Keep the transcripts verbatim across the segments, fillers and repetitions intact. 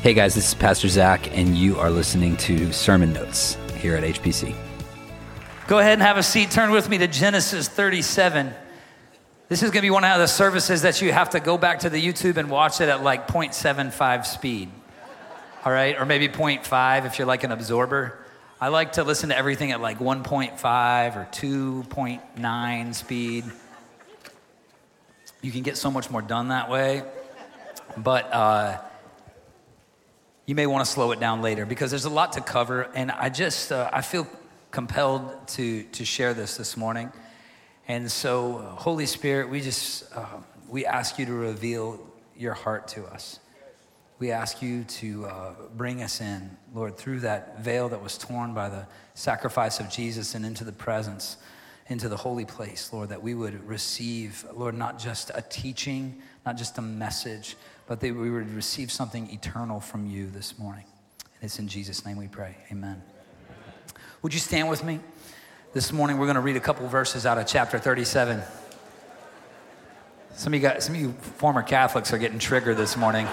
Hey guys, this is Pastor Zach, and you are listening to Sermon Notes here at H P C. Go ahead and have a seat. Turn with me to Genesis thirty-seven. This is going to be one of the services that you have to go back to the YouTube and watch it at like zero point seven five speed. All right, or maybe zero point five if you're like an absorber. I like to listen to everything at like one point five or two point nine speed. You can get so much more done that way. But uh, you may want to slow it down later because there's a lot to cover. And I just, uh, I feel compelled to to share this this morning. And so, uh, Holy Spirit, we just, uh, we ask you to reveal your heart to us. We ask you to uh, bring us in, Lord, through that veil that was torn by the sacrifice of Jesus and into the presence, into the holy place, Lord, that we would receive, Lord, not just a teaching, not just a message, but that we would receive something eternal from you this morning. And it's in Jesus' name we pray, amen. Would you stand with me? This morning we're going to read a couple verses out of chapter thirty-seven. Some of you guys, some of you former Catholics are getting triggered this morning.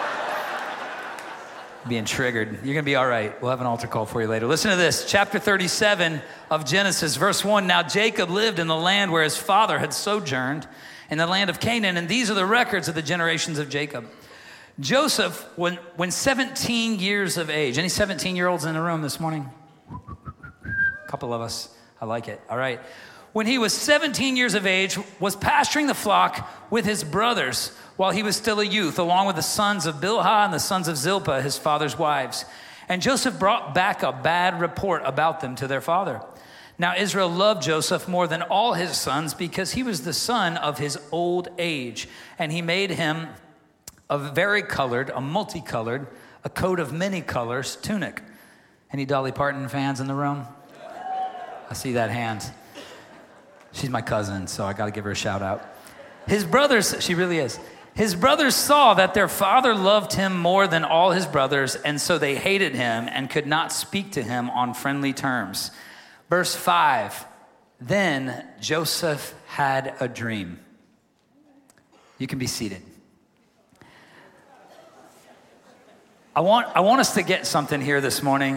Being triggered. You're going to be all right. We'll have an altar call for you later. Listen to this, chapter thirty-seven of Genesis, verse one. Now Jacob lived in the land where his father had sojourned, in the land of Canaan, and these are the records of the generations of Jacob. Joseph, when, when seventeen years of age, any seventeen-year-olds in the room this morning? A couple of us. I like it. All right. When he was seventeen years of age, was pasturing the flock with his brothers while he was still a youth, along with the sons of Bilhah and the sons of Zilpah, his father's wives. And Joseph brought back a bad report about them to their father. Now Israel loved Joseph more than all his sons because he was the son of his old age. And he made him a varicolored, a multicolored, a coat of many colors tunic. Any Dolly Parton fans in the room? I see that hand. She's my cousin, so I got to give her a shout out. His brothers, she really is. His brothers saw that their father loved him more than all his brothers, and so they hated him and could not speak to him on friendly terms. Verse five, then Joseph had a dream. You can be seated. I want, I want us to get something here this morning.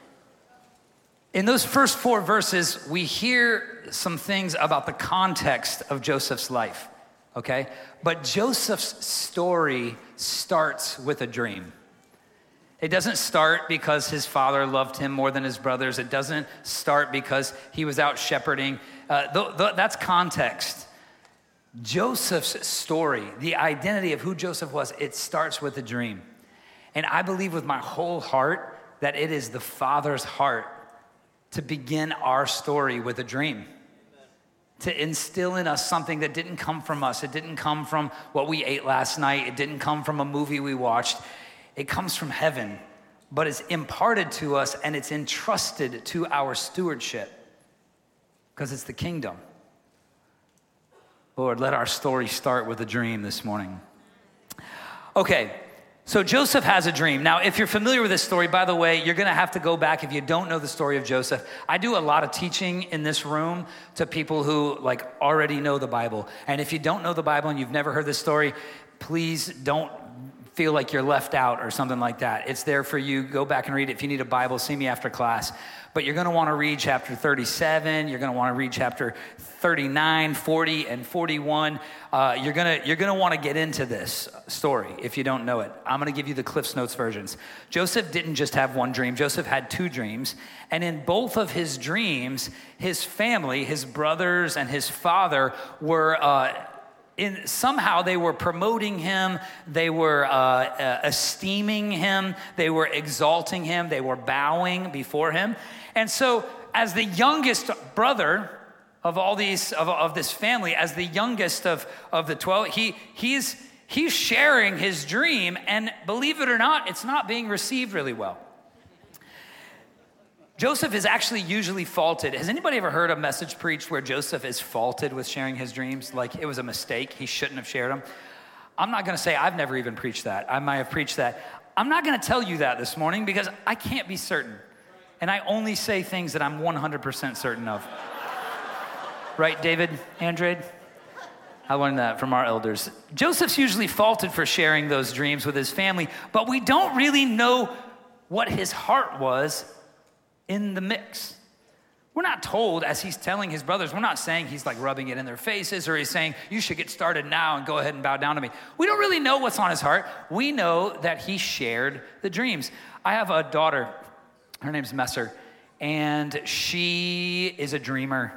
In those first four verses, we hear some things about the context of Joseph's life, okay? But Joseph's story starts with a dream. It doesn't start because his father loved him more than his brothers. It doesn't start because he was out shepherding. Uh, th- th- that's context. Joseph's story, the identity of who Joseph was, it starts with a dream. And I believe with my whole heart that it is the Father's heart to begin our story with a dream, to instill in us something that didn't come from us. It didn't come from what we ate last night. It didn't come from a movie we watched. It comes from heaven, but it's imparted to us and it's entrusted to our stewardship because it's the kingdom. Lord, let our story start with a dream this morning. Okay. So Joseph has a dream. Now, if you're familiar with this story, by the way, you're going to have to go back if you don't know the story of Joseph. I do a lot of teaching in this room to people who like already know the Bible. And if you don't know the Bible and you've never heard this story, please don't feel like you're left out or something like that. It's there for you. Go back and read it. If you need a Bible, see me after class. But you're going to want to read chapter thirty-seven. You're going to want to read chapter thirty-nine, forty, and forty-one. Uh, you're going to you're going to want to get into this story if you don't know it. I'm going to give you the Cliff's Notes versions. Joseph didn't just have one dream. Joseph had two dreams. And in both of his dreams, his family, his brothers, and his father were... Uh, In, somehow they were promoting him, they were uh, uh, esteeming him, they were exalting him, they were bowing before him. And so as the youngest brother of all these, of, of this family, as the youngest of, of the twelve, he he's he's sharing his dream, and believe it or not, it's not being received really well. Joseph is actually usually faulted. Has anybody ever heard a message preached where Joseph is faulted with sharing his dreams? Like it was a mistake, he shouldn't have shared them. I'm not gonna say I've never even preached that. I might have preached that. I'm not gonna tell you that this morning because I can't be certain. And I only say things that I'm one hundred percent certain of. Right, David Andrade? I learned that from our elders. Joseph's usually faulted for sharing those dreams with his family, but we don't really know what his heart was in the mix. We're not told as he's telling his brothers, we're not saying he's like rubbing it in their faces or he's saying, you should get started now and go ahead and bow down to me. We don't really know what's on his heart. We know that he shared the dreams. I have a daughter, her name's Messer, and she is a dreamer.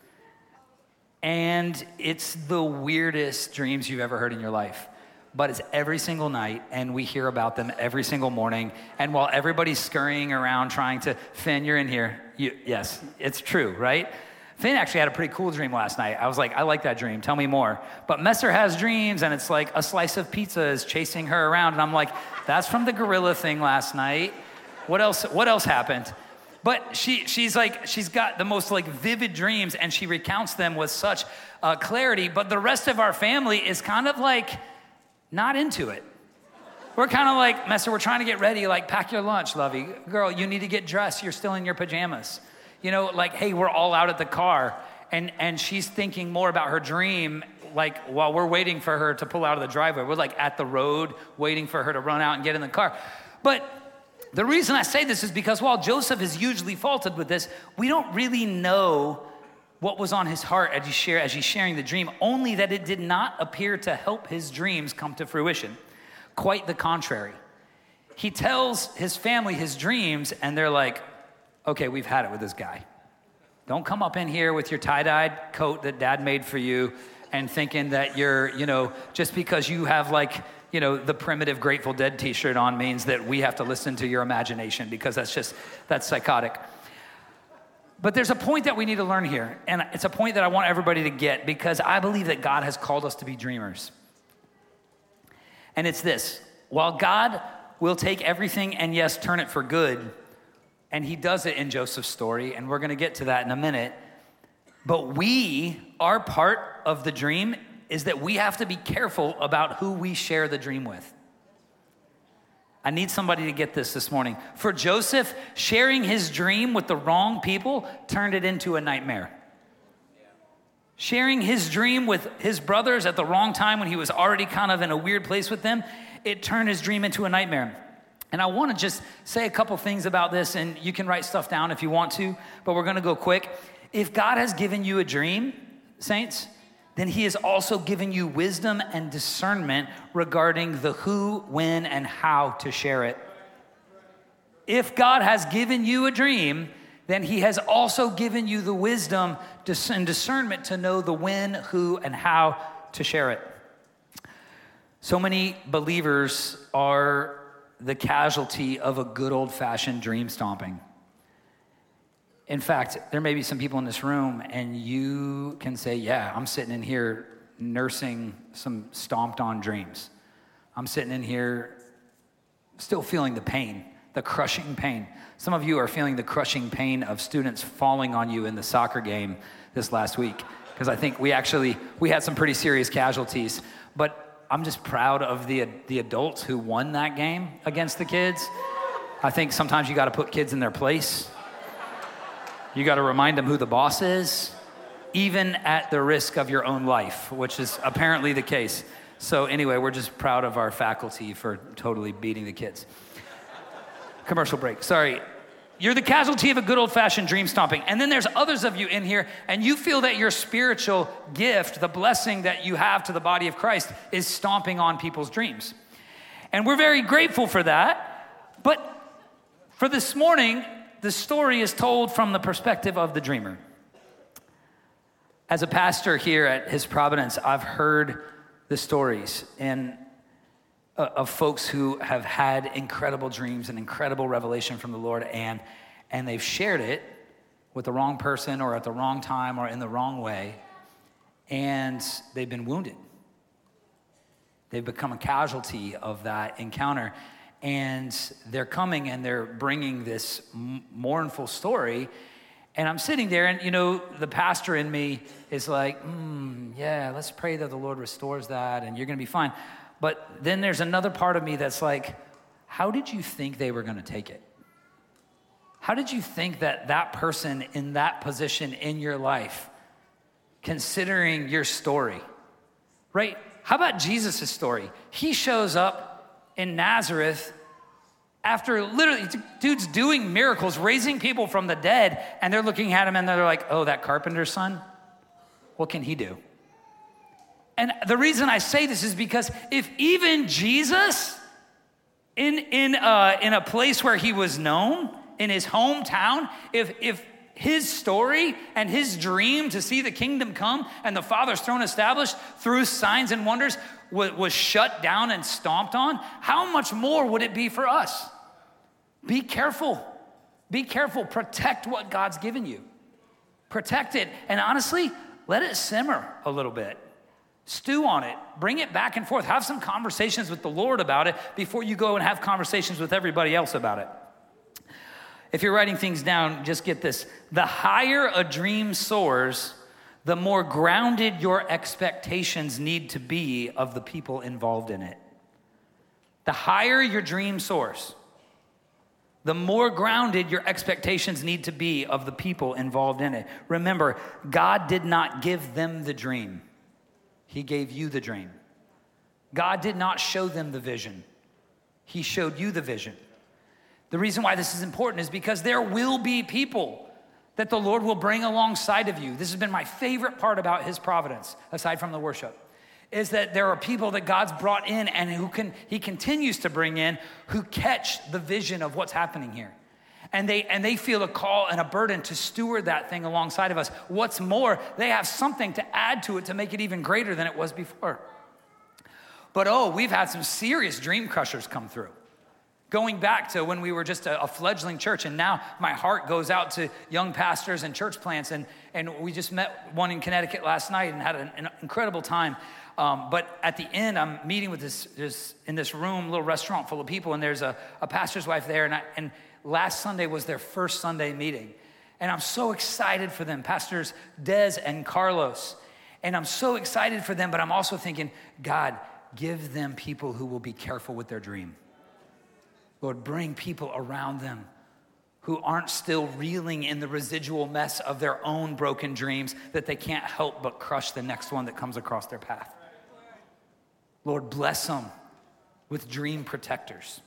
And it's the weirdest dreams you've ever heard in your life. But it's every single night, and we hear about them every single morning. And while everybody's scurrying around trying to, Finn, you're in here. You, yes, it's true, right? Finn actually had a pretty cool dream last night. I was like, I like that dream. Tell me more. But Messer has dreams, and it's like a slice of pizza is chasing her around. And I'm like, that's from the gorilla thing last night. What else, what else happened? But she, she's like, she's got the most like vivid dreams, and she recounts them with such uh, clarity. But the rest of our family is kind of like not into it. We're kind of like, Messer, we're trying to get ready. Like, pack your lunch, lovey. Girl, you need to get dressed. You're still in your pajamas. You know, like, hey, we're all out at the car. And, and she's thinking more about her dream, like, while we're waiting for her to pull out of the driveway. We're like at the road waiting for her to run out and get in the car. But the reason I say this is because while Joseph is usually faulted with this, we don't really know what was on his heart as, he share, as he's sharing the dream, only that it did not appear to help his dreams come to fruition. Quite the contrary. He tells his family his dreams, and they're like, okay, we've had it with this guy. Don't come up in here with your tie-dyed coat that dad made for you and thinking that you're, you know, just because you have like, you know, the primitive Grateful Dead t-shirt on means that we have to listen to your imagination, because that's just, that's psychotic. But there's a point that we need to learn here, and it's a point that I want everybody to get, because I believe that God has called us to be dreamers. And it's this: while God will take everything and yes, turn it for good, and he does it in Joseph's story, and we're gonna get to that in a minute, but we, our part of the dream is that we have to be careful about who we share the dream with. I need somebody to get this this morning. For Joseph, sharing his dream with the wrong people turned it into a nightmare. Sharing his dream with his brothers at the wrong time when he was already kind of in a weird place with them, it turned his dream into a nightmare. And I want to just say a couple things about this, and you can write stuff down if you want to, but we're going to go quick. If God has given you a dream, saints, then he has also given you wisdom and discernment regarding the who, when, and how to share it. If God has given you a dream, then he has also given you the wisdom and discernment to know the when, who, and how to share it. So many believers are the casualty of a good old-fashioned dream stomping. In fact, there may be some people in this room, and you can say, yeah, I'm sitting in here nursing some stomped-on dreams. I'm sitting in here still feeling the pain, the crushing pain. Some of you are feeling the crushing pain of students falling on you in the soccer game this last week, because I think we actually, we had some pretty serious casualties. But I'm just proud of the, the adults who won that game against the kids. I think sometimes you got to put kids in their place. You got to remind them who the boss is, even at the risk of your own life, which is apparently the case. So anyway, we're just proud of our faculty for totally beating the kids. Commercial break. Sorry. You're the casualty of a good old-fashioned dream stomping. And then there's others of you in here, and you feel that your spiritual gift, the blessing that you have to the body of Christ, is stomping on people's dreams. And we're very grateful for that. But for this morning, the story is told from the perspective of the dreamer. As a pastor here at His Providence, I've heard the stories and uh, of folks who have had incredible dreams and incredible revelation from the Lord, and and they've shared it with the wrong person or at the wrong time or in the wrong way, and they've been wounded. They've become a casualty of that encounter. And they're coming and they're bringing this m- mournful story. And I'm sitting there, and, you know, the pastor in me is like, mm, yeah, let's pray that the Lord restores that and you're going to be fine. But then there's another part of me that's like, how did you think they were going to take it? How did you think that that person in that position in your life, considering your story, right? How about Jesus' story? He shows up in Nazareth after literally, dude's doing miracles, raising people from the dead, and they're looking at him and they're like, oh, that carpenter's son? What can he do? And the reason I say this is because if even Jesus, in, in, uh, in a place where he was known, in his hometown, if, if his story and his dream to see the kingdom come and the Father's throne established through signs and wonders was, was shut down and stomped on, how much more would it be for us? Be careful. Be careful. Protect what God's given you. Protect it. And honestly, let it simmer a little bit. Stew on it. Bring it back and forth. Have some conversations with the Lord about it before you go and have conversations with everybody else about it. If you're writing things down, just get this. The higher a dream soars, the more grounded your expectations need to be of the people involved in it. The higher your dream soars, the more grounded your expectations need to be of the people involved in it. Remember, God did not give them the dream. He gave you the dream. God did not show them the vision. He showed you the vision. The reason why this is important is because there will be people that the Lord will bring alongside of you. This has been my favorite part about his providence, aside from the worship, is that there are people that God's brought in and who can he continues to bring in who catch the vision of what's happening here. And they and they feel a call and a burden to steward that thing alongside of us. What's more, they have something to add to it to make it even greater than it was before. But oh, we've had some serious dream crushers come through. Going back to when we were just a, a fledgling church, and now my heart goes out to young pastors and church plants. And, and we just met one in Connecticut last night and had an, an incredible time. Um, but at the end, I'm meeting with this, this in this room, little restaurant full of people, and there's a, a pastor's wife there. And, I, and last Sunday was their first Sunday meeting. And I'm so excited for them, Pastors Des and Carlos. And I'm so excited for them, but I'm also thinking, God, give them people who will be careful with their dream. Lord, bring people around them who aren't still reeling in the residual mess of their own broken dreams that they can't help but crush the next one that comes across their path. Lord, bless them with dream protectors.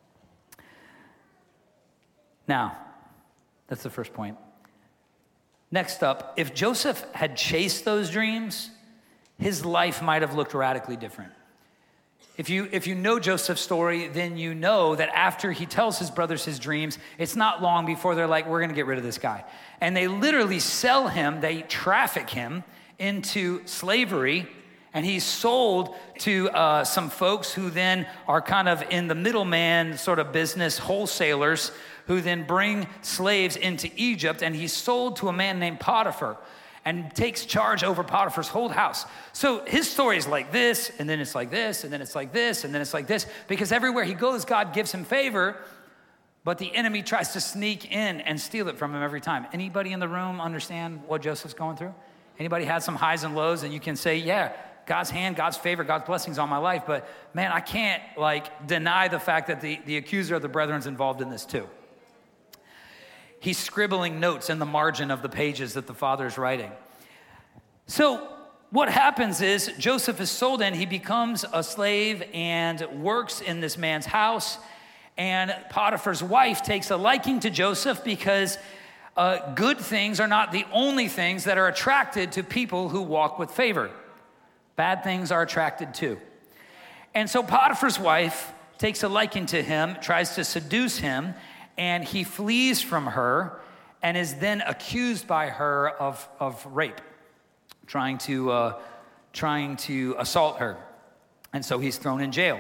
Now, that's the first point. Next up, if Joseph had chased those dreams, his life might have looked radically different. If you, if you know Joseph's story, then you know that after he tells his brothers his dreams, it's not long before they're like, we're going to get rid of this guy. And they literally sell him, they traffic him into slavery, and he's sold to uh, some folks who then are kind of in the middleman sort of business, wholesalers, who then bring slaves into Egypt, and he's sold to a man named Potiphar, and takes charge over Potiphar's whole house. So his story is like this, and then it's like this, and then it's like this, and then it's like this, because everywhere he goes, God gives him favor, but the enemy tries to sneak in and steal it from him every time. Anybody in the room understand what Joseph's going through? Anybody had some highs and lows, and you can say, yeah, God's hand, God's favor, God's blessings on my life, but man, I can't like deny the fact that the, the accuser of the brethren's involved in this too. He's scribbling notes in the margin of the pages that the father is writing. So what happens is Joseph is sold in. He becomes a slave and works in this man's house. And Potiphar's wife takes a liking to Joseph because uh, good things are not the only things that are attracted to people who walk with favor. Bad things are attracted too. And so Potiphar's wife takes a liking to him, tries to seduce him, and he flees from her and is then accused by her of, of rape, trying to, uh, trying to assault her. And so he's thrown in jail.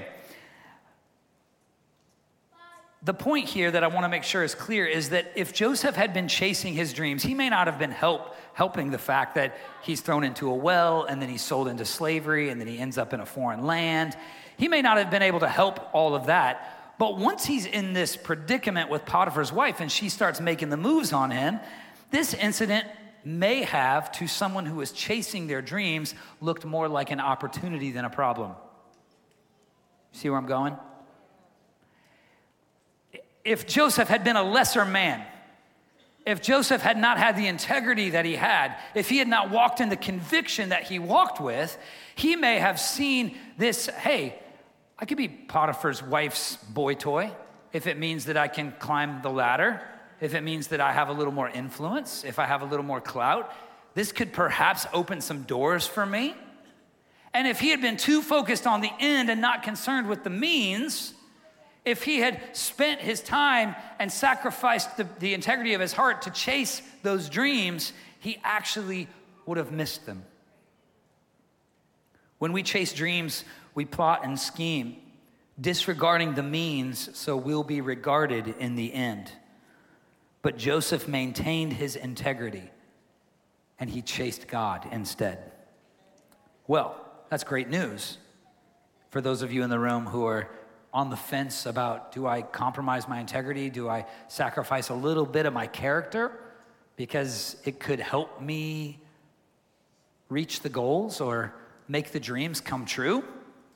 The point here that I want to make sure is clear is that if Joseph had been chasing his dreams, he may not have been help, helping the fact that he's thrown into a well and then he's sold into slavery and then he ends up in a foreign land. He may not have been able to help all of that. But once he's in this predicament with Potiphar's wife and she starts making the moves on him, this incident may have, to someone who is chasing their dreams, looked more like an opportunity than a problem. See where I'm going? If Joseph had been a lesser man, if Joseph had not had the integrity that he had, if he had not walked in the conviction that he walked with, he may have seen this, hey, I could be Potiphar's wife's boy toy if it means that I can climb the ladder, if it means that I have a little more influence, if I have a little more clout. This could perhaps open some doors for me. And if he had been too focused on the end and not concerned with the means, if he had spent his time and sacrificed the, the integrity of his heart to chase those dreams, he actually would have missed them. When we chase dreams, we plot and scheme, disregarding the means, so we'll be regarded in the end. But Joseph maintained his integrity, and he chased God instead. Well, that's great news for those of you in the room who are on the fence about, do I compromise my integrity? Do I sacrifice a little bit of my character because it could help me reach the goals or make the dreams come true?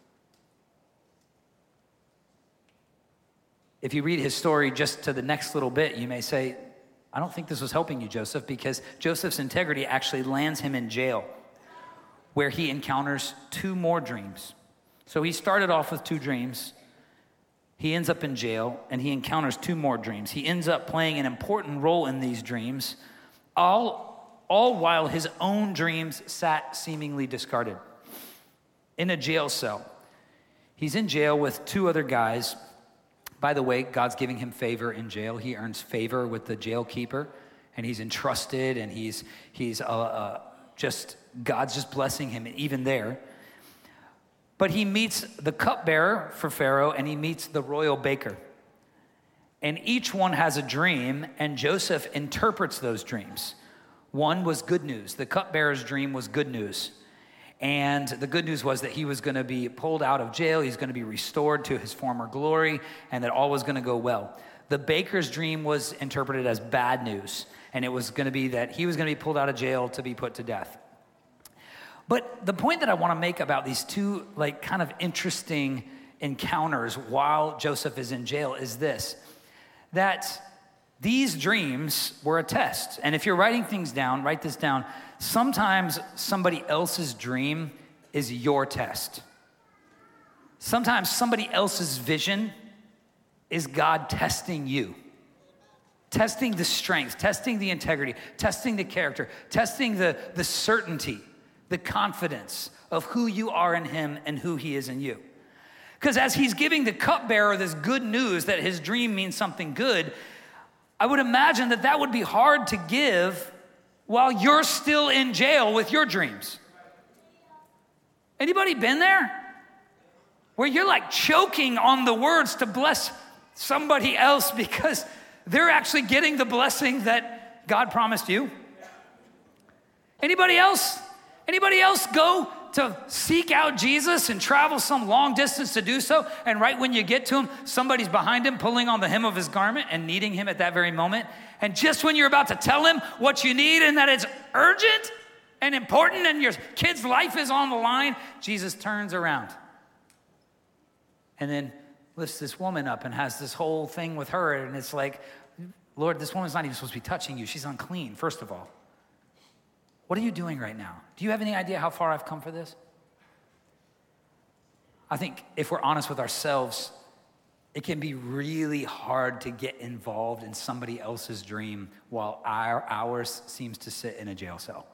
If you read his story just to the next little bit, you may say, I don't think this was helping you, Joseph, because Joseph's integrity actually lands him in jail, where he encounters two more dreams. So he started off with two dreams. He ends up in jail, and he encounters two more dreams. He ends up playing an important role in these dreams, all, all while his own dreams sat seemingly discarded. In a jail cell. He's in jail with two other guys. By the way, God's giving him favor in jail. He earns favor with the jail keeper, and he's entrusted, and he's he's uh, uh, just, God's just blessing him even there. But he meets the cupbearer for Pharaoh, and he meets the royal baker. And each one has a dream, and Joseph interprets those dreams. One was good news. The cupbearer's dream was good news. And the good news was that he was going to be pulled out of jail. He's going to be restored to his former glory, and that all was going to go well. The baker's dream was interpreted as bad news, and it was going to be that he was going to be pulled out of jail to be put to death. But the point that I want to make about these two, like, kind of interesting encounters while Joseph is in jail is this, that these dreams were a test. And if you're writing things down, write this down. Sometimes somebody else's dream is your test. Sometimes somebody else's vision is God testing you. Testing the strength, testing the integrity, testing the character, testing the, the certainty, the confidence of who you are in him and who he is in you. Because as he's giving the cupbearer this good news that his dream means something good, I would imagine that that would be hard to give while you're still in jail with your dreams. Anybody been there? Where you're like choking on the words to bless somebody else because they're actually getting the blessing that God promised you? Anybody else? Anybody else go to seek out Jesus and travel some long distance to do so, and right when you get to him, somebody's behind him pulling on the hem of his garment and needing him at that very moment? And just when you're about to tell him what you need and that it's urgent and important and your kid's life is on the line, Jesus turns around and then lifts this woman up and has this whole thing with her, and it's like, Lord, this woman's not even supposed to be touching you. She's unclean, first of all. What are you doing right now? Do you have any idea how far I've come for this? I think if we're honest with ourselves, it can be really hard to get involved in somebody else's dream while our ours seems to sit in a jail cell.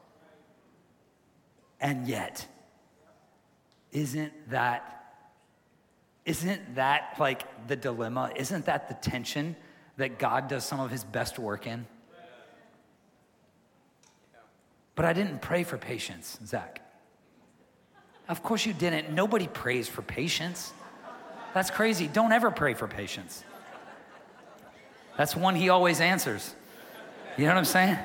And yet, isn't that, isn't that like the dilemma? Isn't that the tension that God does some of his best work in? But I didn't pray for patience, Zach. Of course you didn't. Nobody prays for patience. That's crazy. Don't ever pray for patience. That's one he always answers. You know what I'm saying?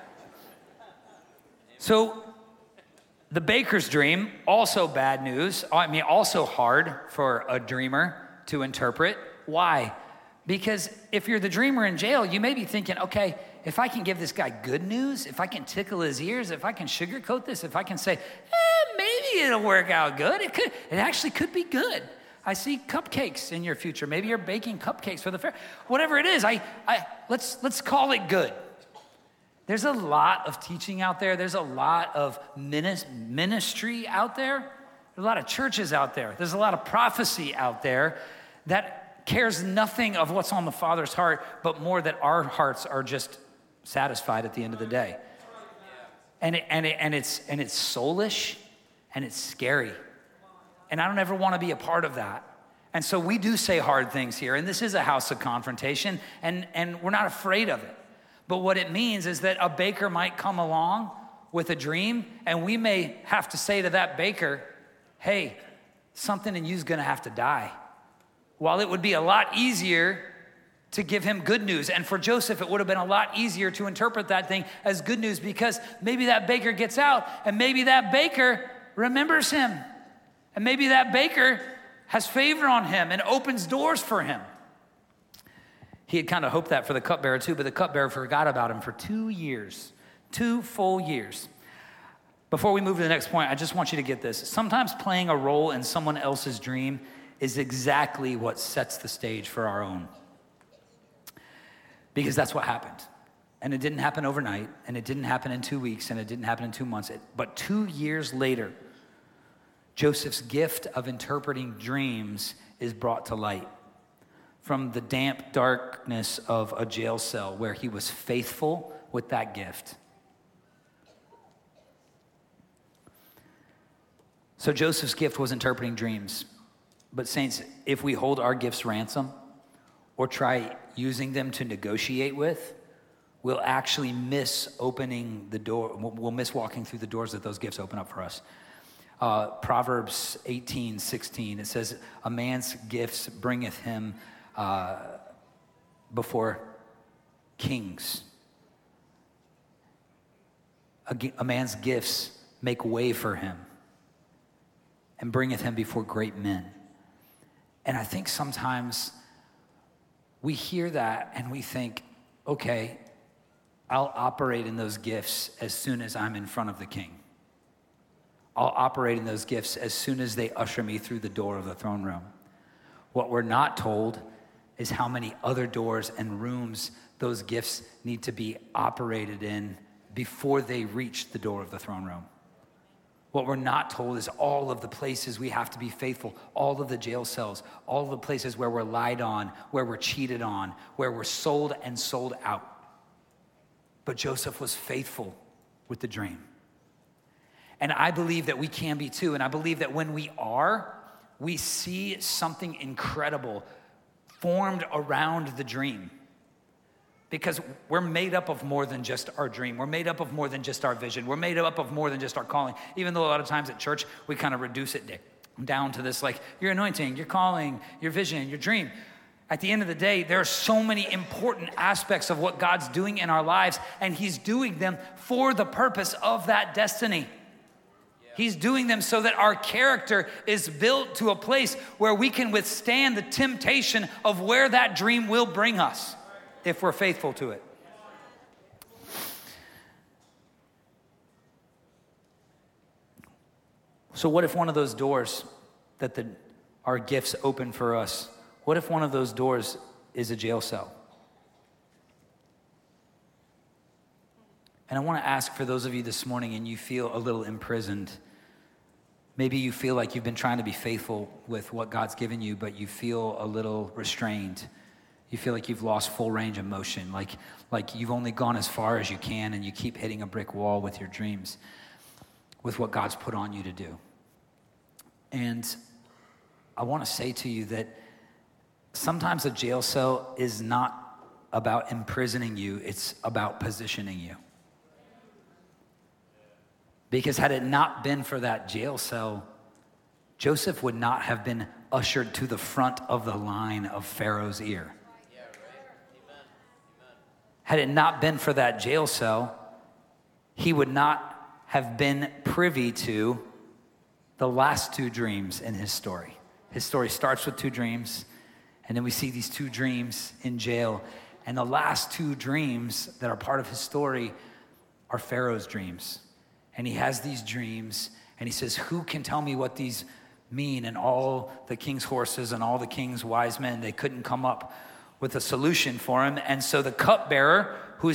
So the baker's dream, also bad news. I mean, also hard for a dreamer to interpret. Why? Because if you're the dreamer in jail, you may be thinking, okay, if I can give this guy good news, if I can tickle his ears, if I can sugarcoat this, if I can say, eh, maybe it'll work out good. It could, it actually could be good. I see cupcakes in your future. Maybe you're baking cupcakes for the fair. Whatever it is, I, I let's let's call it good. There's a lot of teaching out there. There's a lot of ministry out there. There's a lot of churches out there. There's a lot of prophecy out there that cares nothing of what's on the Father's heart, but more that our hearts are just satisfied at the end of the day. And it, and it, and it's and it's soulish, and it's scary. And I don't ever want to be a part of that. And so we do say hard things here, and this is a house of confrontation, and, and we're not afraid of it. But what it means is that a baker might come along with a dream, and we may have to say to that baker, hey, something in you is going to have to die. While it would be a lot easier to give him good news, and for Joseph, it would have been a lot easier to interpret that thing as good news, because maybe that baker gets out, and maybe that baker remembers him, and maybe that baker has favor on him and opens doors for him. He had kind of hoped that for the cupbearer too, but the cupbearer forgot about him for two years, two full years. Before we move to the next point, I just want you to get this. Sometimes playing a role in someone else's dream is exactly what sets the stage for our own. Because that's what happened. And it didn't happen overnight, and it didn't happen in two weeks, and it didn't happen in two months. But two years later, Joseph's gift of interpreting dreams is brought to light from the damp darkness of a jail cell where he was faithful with that gift. So Joseph's gift was interpreting dreams. But saints, if we hold our gifts ransom or try using them to negotiate with, we'll actually miss opening the door. We'll miss walking through the doors that those gifts open up for us. Uh, Proverbs eighteen sixteen, it says, a man's gifts bringeth him uh, before kings. A, a man's gifts make way for him and bringeth him before great men. And I think sometimes we hear that and we think, okay, I'll operate in those gifts as soon as I'm in front of the king. I'll operate in those gifts as soon as they usher me through the door of the throne room. What we're not told is how many other doors and rooms those gifts need to be operated in before they reach the door of the throne room. What we're not told is all of the places we have to be faithful, all of the jail cells, all of the places where we're lied on, where we're cheated on, where we're sold and sold out. But Joseph was faithful with the dream. And I believe that we can be too. And I believe that when we are, we see something incredible formed around the dream. Because we're made up of more than just our dream. We're made up of more than just our vision. We're made up of more than just our calling. Even though a lot of times at church, we kind of reduce it down to this, like your anointing, your calling, your vision, your dream. At the end of the day, there are so many important aspects of what God's doing in our lives, and he's doing them for the purpose of that destiny. He's doing them so that our character is built to a place where we can withstand the temptation of where that dream will bring us if we're faithful to it. So what if one of those doors that the, our gifts open for us, what if one of those doors is a jail cell? And I want to ask for those of you this morning and you feel a little imprisoned. Maybe you feel like you've been trying to be faithful with what God's given you, but you feel a little restrained. You feel like you've lost full range of motion, like, like you've only gone as far as you can and you keep hitting a brick wall with your dreams, with what God's put on you to do. And I want to say to you that sometimes a jail cell is not about imprisoning you, it's about positioning you. Because had it not been for that jail cell, Joseph would not have been ushered to the front of the line of Pharaoh's ear. Yeah, right. Amen. Amen. Had it not been for that jail cell, he would not have been privy to the last two dreams in his story. His story starts with two dreams, and then we see these two dreams in jail. And the last two dreams that are part of his story are Pharaoh's dreams. And he has these dreams, and he says, who can tell me what these mean? And all the king's horses and all the king's wise men, they couldn't come up with a solution for him. And so the cupbearer, who's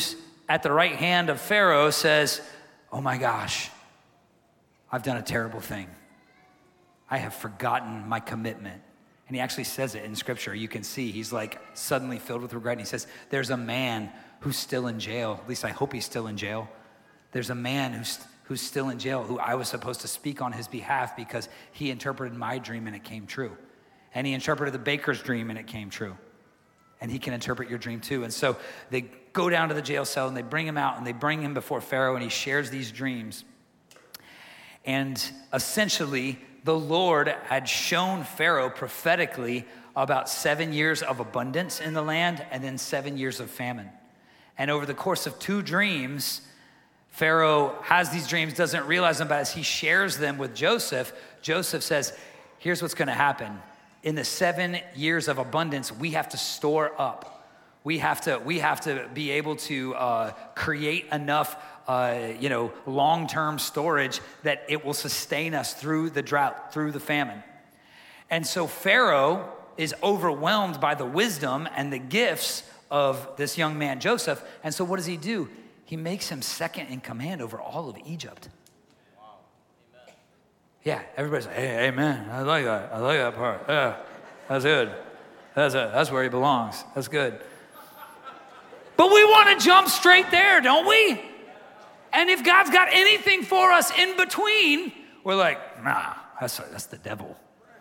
at the right hand of Pharaoh, says, oh my gosh, I've done a terrible thing. I have forgotten my commitment. And he actually says it in scripture. You can see he's like suddenly filled with regret. And he says, there's a man who's still in jail. At least I hope he's still in jail. There's a man who's who's still in jail who I was supposed to speak on his behalf because he interpreted my dream and it came true. And he interpreted the baker's dream and it came true. And he can interpret your dream too. And so they go down to the jail cell and they bring him out and they bring him before Pharaoh and he shares these dreams. And essentially, the Lord had shown Pharaoh prophetically about seven years of abundance in the land and then seven years of famine. And over the course of two dreams, Pharaoh has these dreams, doesn't realize them, but as he shares them with Joseph, Joseph says, here's what's gonna happen. In the seven years of abundance, we have to store up. We have to, we have to be able to uh, create enough uh, you know, long-term storage that it will sustain us through the drought, through the famine. And so Pharaoh is overwhelmed by the wisdom and the gifts of this young man, Joseph. And so what does he do? He makes him second in command over all of Egypt. Wow. Amen. Yeah, everybody's like, hey, amen. I like that. I like that part. Yeah, that's good. That's a, that's where he belongs. That's good. But we want to jump straight there, don't we? And if God's got anything for us in between, we're like, nah, that's, that's the devil.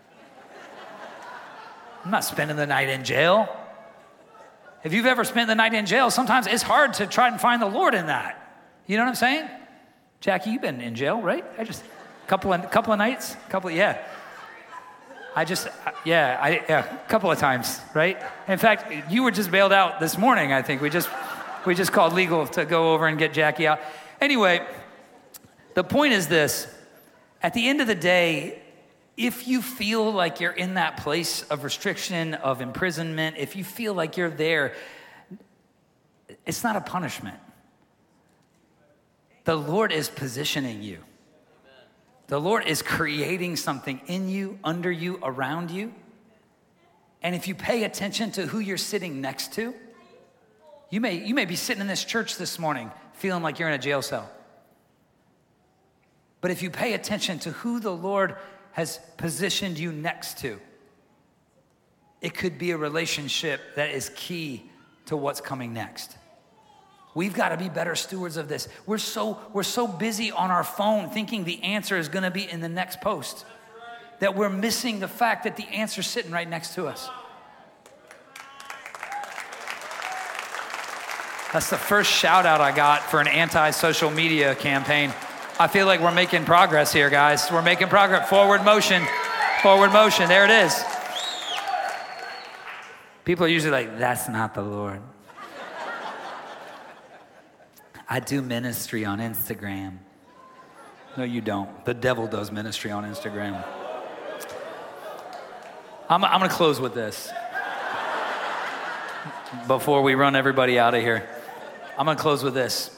I'm not spending the night in jail. If you've ever spent the night in jail, sometimes it's hard to try and find the Lord in that. You know what I'm saying? Jackie, you've been in jail, right? I just, a couple of, couple of nights, couple of, yeah. I just, yeah, I, yeah, a couple of times, right? In fact, you were just bailed out this morning, I think. We just, we just called legal to go over and get Jackie out. Anyway, the point is this. At the end of the day, if you feel like you're in that place of restriction, of imprisonment, if you feel like you're there, it's not a punishment. The Lord is positioning you. The Lord is creating something in you, under you, around you. And if you pay attention to who you're sitting next to, you may, you may be sitting in this church this morning feeling like you're in a jail cell. But if you pay attention to who the Lord has positioned you next to, it could be a relationship that is key to what's coming next. We've got to be better stewards of this. We're so, we're so busy on our phone thinking the answer is going to be in the next post that we're missing the fact that the answer's sitting right next to us. That's the first shout out I got for an anti-social media campaign. I feel like we're making progress here, guys. We're making progress. Forward motion, forward motion. There it is. People are usually like, that's not the Lord. I do ministry on Instagram. No, you don't. The devil does ministry on Instagram. I'm, I'm going to close with this before we run everybody out of here. I'm going to close with this.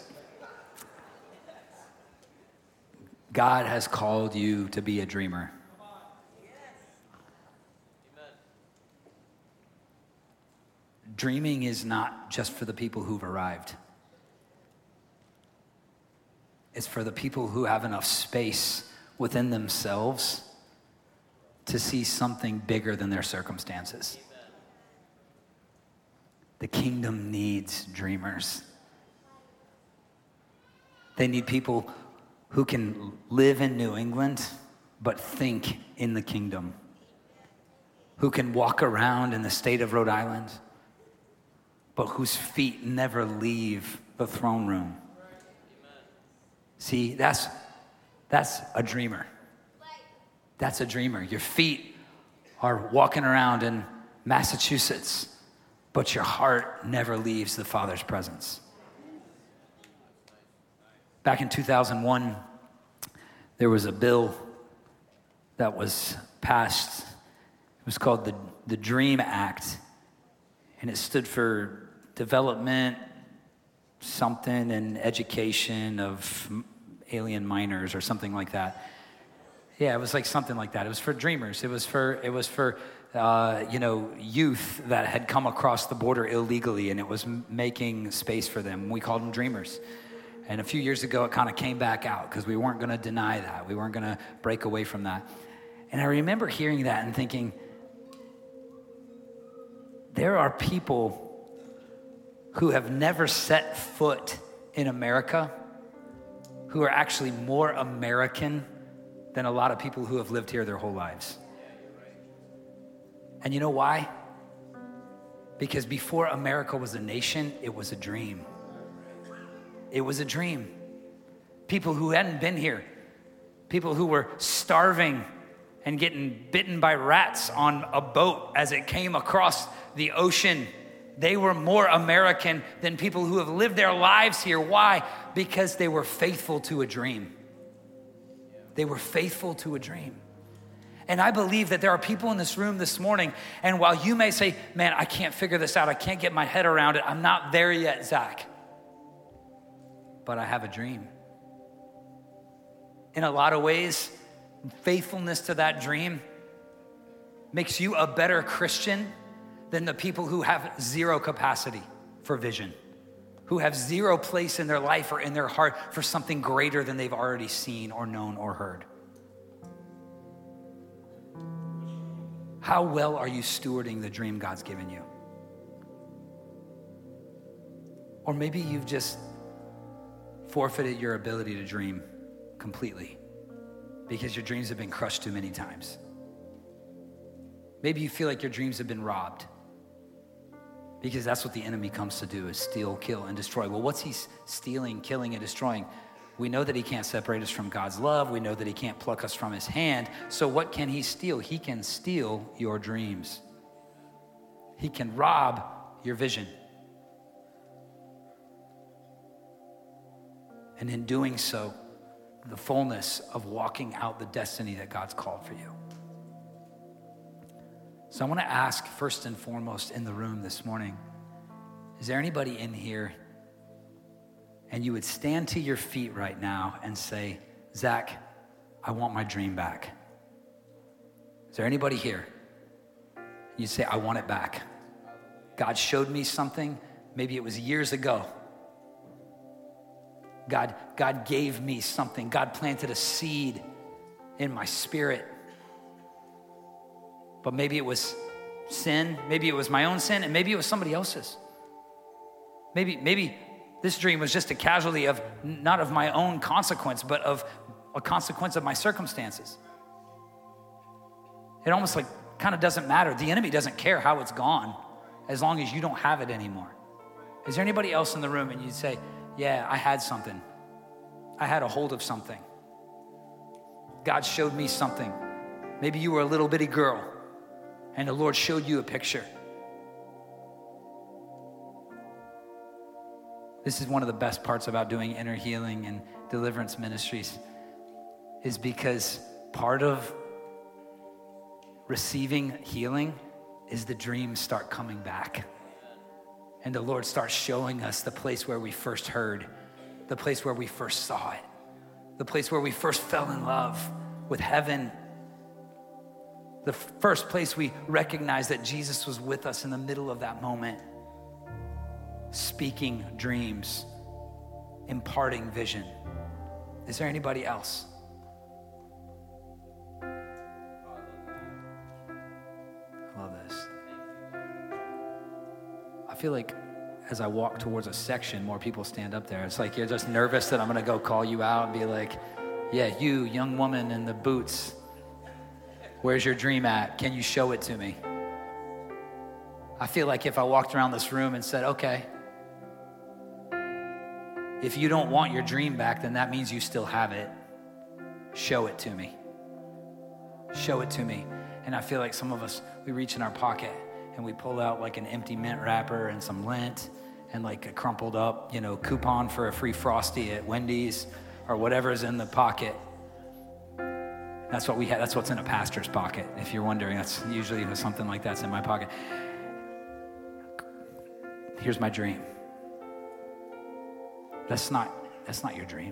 God has called you to be a dreamer. Dreaming is not just for the people who've arrived. It's for the people who have enough space within themselves to see something bigger than their circumstances. The kingdom needs dreamers. They need people who can live in New England, but think in the kingdom. Who can walk around in the state of Rhode Island, but whose feet never leave the throne room. See, that's, that's a dreamer. That's a dreamer. Your feet are walking around in Massachusetts, but your heart never leaves the Father's presence. Back in two thousand one, there was a bill that was passed. It was called the, the DREAM Act, and it stood for Development something and Education of Alien Minors or something like that. Yeah, it was like something like that. It was for dreamers. It was for it was for uh, you know, youth that had come across the border illegally, and it was m- making space for them. We called them dreamers. And a few years ago, it kind of came back out because we weren't going to deny that. We weren't going to break away from that. And I remember hearing that and thinking, there are people who have never set foot in America who are actually more American than a lot of people who have lived here their whole lives. And you know why? Because before America was a nation, it was a dream. It was a dream. People who hadn't been here, people who were starving and getting bitten by rats on a boat as it came across the ocean, they were more American than people who have lived their lives here. Why? Because they were faithful to a dream. They were faithful to a dream. And I believe that there are people in this room this morning, and while you may say, man, I can't figure this out, I can't get my head around it, I'm not there yet, Zach. But I have a dream. In a lot of ways, faithfulness to that dream makes you a better Christian than the people who have zero capacity for vision, who have zero place in their life or in their heart for something greater than they've already seen or known or heard. How well are you stewarding the dream God's given you? Or maybe you've just forfeited your ability to dream completely because your dreams have been crushed too many times. Maybe you feel like your dreams have been robbed because that's what the enemy comes to do, is steal, kill, and destroy. Well, what's he stealing, killing, and destroying? We know that he can't separate us from God's love. We know that he can't pluck us from his hand. So what can he steal? He can steal your dreams. He can rob your vision. And in doing so, the fullness of walking out the destiny that God's called for you. So I want to ask first and foremost in the room this morning, is there anybody in here and you would stand to your feet right now and say, Zach, I want my dream back? Is there anybody here? You'd say, I want it back. God showed me something. Maybe it was years ago. God, God gave me something. God planted a seed in my spirit. But maybe it was sin. Maybe it was my own sin. And maybe it was somebody else's. Maybe, maybe this dream was just a casualty of, not of my own consequence, but of a consequence of my circumstances. It almost like kind of doesn't matter. The enemy doesn't care how it's gone as long as you don't have it anymore. Is there anybody else in the room and you'd say, yeah, I had something. I had a hold of something. God showed me something. Maybe you were a little bitty girl and the Lord showed you a picture. This is one of the best parts about doing inner healing and deliverance ministries, is because part of receiving healing is the dreams start coming back. And the Lord starts showing us the place where we first heard, the place where we first saw it, the place where we first fell in love with heaven, the first place we recognized that Jesus was with us in the middle of that moment, speaking dreams, imparting vision. Is there anybody else? I love this. I feel like as I walk towards a section, more people stand up there. It's like you're just nervous that I'm gonna go call you out and be like, yeah, you, young woman in the boots, where's your dream at? Can you show it to me? I feel like if I walked around this room and said, okay, if you don't want your dream back, then that means you still have it. Show it to me. Show it to me. And I feel like some of us, we reach in our pocket and we pull out like an empty mint wrapper and some lint and like a crumpled up, you know, coupon for a free Frosty at Wendy's or whatever's in the pocket. That's what we have. That's what's in a pastor's pocket. If you're wondering, that's usually something like that's in my pocket. Here's my dream. That's not, that's not your dream.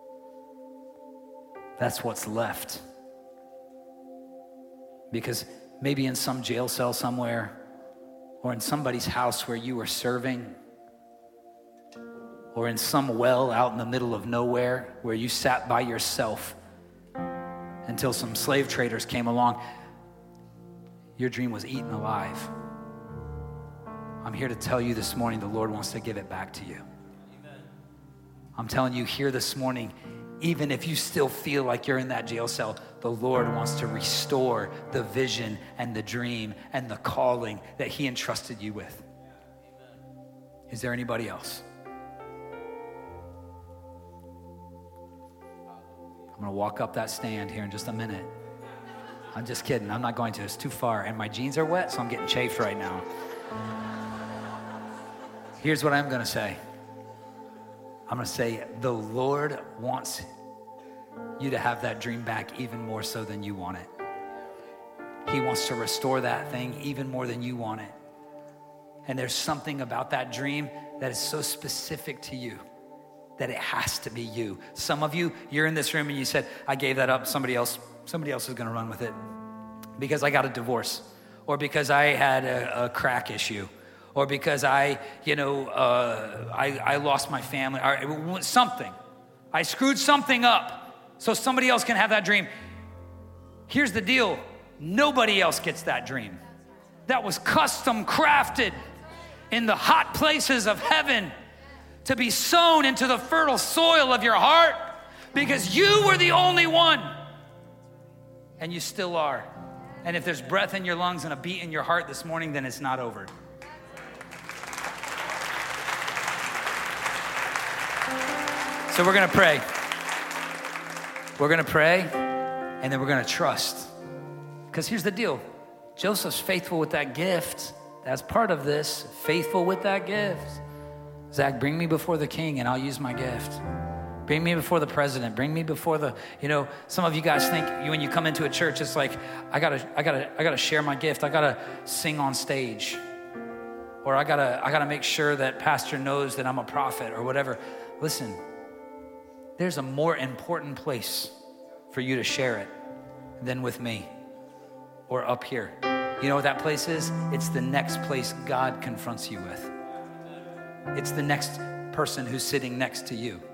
That's what's left. Because maybe in some jail cell somewhere, or in somebody's house where you were serving, or in some well out in the middle of nowhere where you sat by yourself until some slave traders came along. Your dream was eaten alive. I'm here to tell you this morning, the Lord wants to give it back to you. Amen. I'm telling you here this morning, even if you still feel like you're in that jail cell, the Lord wants to restore the vision and the dream and the calling that he entrusted you with. Amen. Is there anybody else? I'm gonna walk up that stand here in just a minute. I'm just kidding, I'm not going to, it's too far. And my jeans are wet, so I'm getting chafed right now. Here's what I'm gonna say. I'm gonna say, the Lord wants you to have that dream back even more so than you want it. He wants to restore that thing even more than you want it. And there's something about that dream that is so specific to you that it has to be you. Some of you, you're in this room and you said, I gave that up, somebody else, somebody else is gonna run with it because I got a divorce, or because I had a, a crack issue, or because I, you know, uh, I, I lost my family, or something. I screwed something up so somebody else can have that dream. Here's the deal, nobody else gets that dream. That was custom crafted in the hot places of heaven to be sown into the fertile soil of your heart, because you were the only one, and you still are. And if there's breath in your lungs and a beat in your heart this morning, then it's not over. So we're gonna pray. We're gonna pray, and then we're gonna trust. Because here's the deal, Joseph's faithful with that gift. That's part of this, faithful with that gift. Zach, bring me before the king and I'll use my gift. Bring me before the president. Bring me before the, you know, some of you guys think when you come into a church, it's like, I gotta, I gotta, I gotta share my gift. I gotta sing on stage. Or I gotta, I gotta make sure that pastor knows that I'm a prophet or whatever. Listen, there's a more important place for you to share it than with me or up here. You know what that place is? It's the next place God confronts you with. It's the next person who's sitting next to you.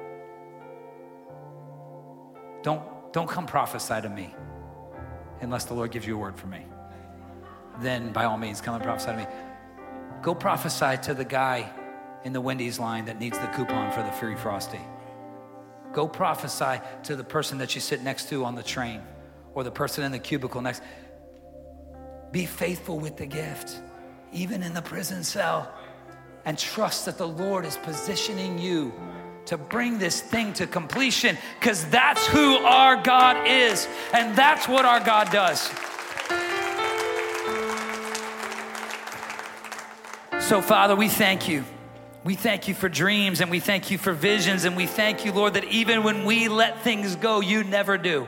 Don't, don't come prophesy to me unless the Lord gives you a word for me. Then by all means, come and prophesy to me. Go prophesy to the guy in the Wendy's line that needs the coupon for the free Frosty. Go prophesy to the person that you sit next to on the train, or the person in the cubicle next. Be faithful with the gift, even in the prison cell. And trust that the Lord is positioning you to bring this thing to completion, because that's who our God is, and that's what our God does. So, Father, we thank you. We thank you for dreams, and we thank you for visions, and we thank you, Lord, that even when we let things go, you never do.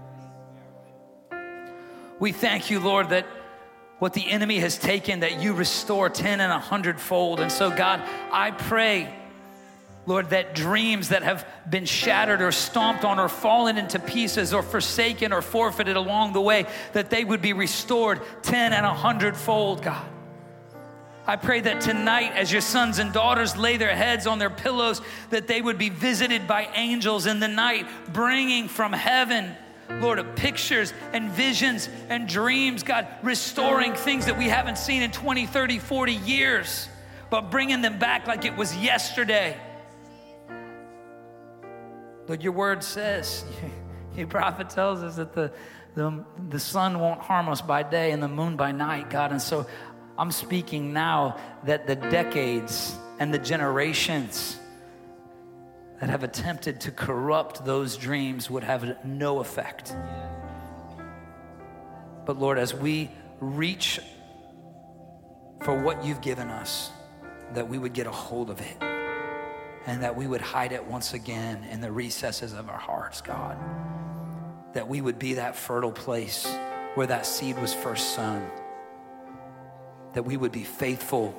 We thank you, Lord, that what the enemy has taken, that you restore ten and a hundredfold. And so, God, I pray, Lord, that dreams that have been shattered or stomped on or fallen into pieces or forsaken or forfeited along the way, that they would be restored ten and a hundredfold, God. I pray that tonight, as your sons and daughters lay their heads on their pillows, that they would be visited by angels in the night, bringing from heaven, Lord, of pictures and visions and dreams, God, restoring things that we haven't seen in twenty, thirty, forty years, but bringing them back like it was yesterday. Lord, your word says, your prophet tells us that the, the, the sun won't harm us by day and the moon by night, God. And so I'm speaking now that the decades and the generations that have attempted to corrupt those dreams would have no effect. But Lord, as we reach for what you've given us, that we would get a hold of it, and that we would hide it once again in the recesses of our hearts, God. That we would be that fertile place where that seed was first sown. That we would be faithful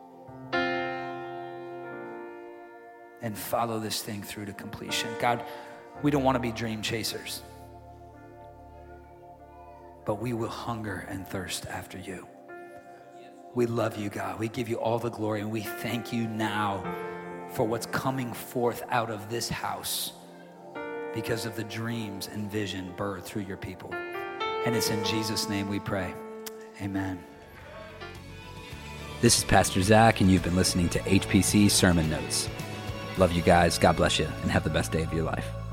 and follow this thing through to completion. God, we don't want to be dream chasers, but we will hunger and thirst after you. We love you, God. We give you all the glory, and we thank you now for what's coming forth out of this house because of the dreams and vision birthed through your people. And it's in Jesus' name we pray. Amen. This is Pastor Zach, and you've been listening to H P C Sermon Notes. Love you guys. God bless you, and have the best day of your life.